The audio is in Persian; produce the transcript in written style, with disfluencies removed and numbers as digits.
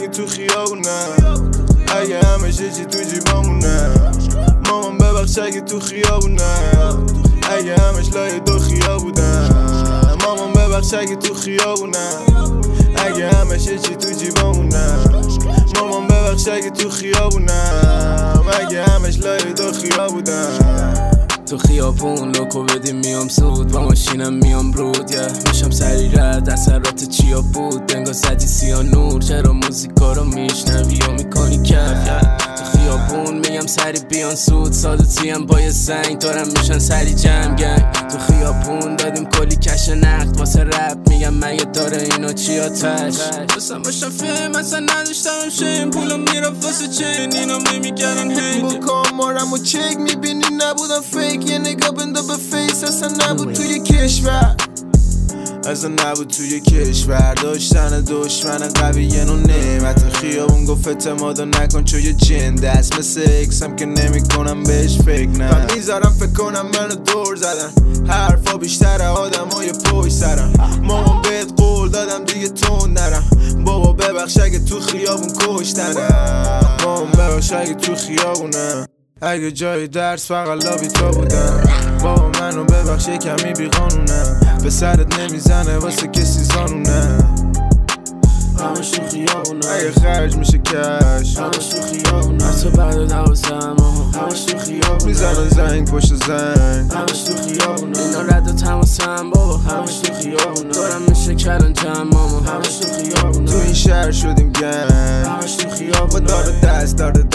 تو خیابونه، اگه همه چی تو جیبامونه. مامان ببخش اگه تو خیابونه، اگه همش لای دو خیا بودن. مامان ببخش اگه تو خیابونه، اگه همه چی تو جیبامونه. مامان ببخش اگه تو خیابونه، اگه همش لای دو خیا بودن. تو خیابون لوکو بدیم میام سود، با ماشینم میام برود میشم سری رد اثرات چیا بود. انگار زدی سیا نور، چرا موزیکا رو میشنوی و میکنی کف. تو خیابون میگم سری بیان سود، سادوتیم با یه زنگ دارم میشن سری جمع گنگ. تو خیابون دادیم کلی کش نقد واسه رپ، میگم مگه داره اینا چی آتش. دوستم باشم فیلم اصلا نداشتم شیم، پولم میرفت واسه چین اینا میگردن هنگ. با کامارم و چک میبینی نبودم فیک، یه نگاه بنده به فیس. اصلا نبود توی کشور، اصلا نبود توی کشور. داشتن دشمن قوی یه نوع نعمت. خیابون گفت اعتمادو نکن چون یه جنده است. مثل اکسم که نمی کنم بهش فکر نه. من میذارم فکر کنم منو دور زدن، حرفا بیشتر آدمای پشت سرم. مامان بهت قول دادم دیگه تند نرم. بابا ببخش اگه تو خیابون کشتنه. مامان ببخش اگه تو خیابونه، اگه جای درس فقط لابی تو بودم. بابا منو ببخش کمی بی قانونم، به سرت نمیزنه واسه کسی زانونه. همش تو خیابونه، اگه خرج میشه کش. همش تو خیابونه، حتی بعد 12 همش تو خیابونه. میزنن زنگ پشت زنگ، همش تو خیابونه. اینا رد و تماسم بابا، همش تو خیابونه. دارم میشه کلان جمع ماما، همش تو خیابونه. تو این شهر شدیم گنگ، همش تو خیابونه. با دار دست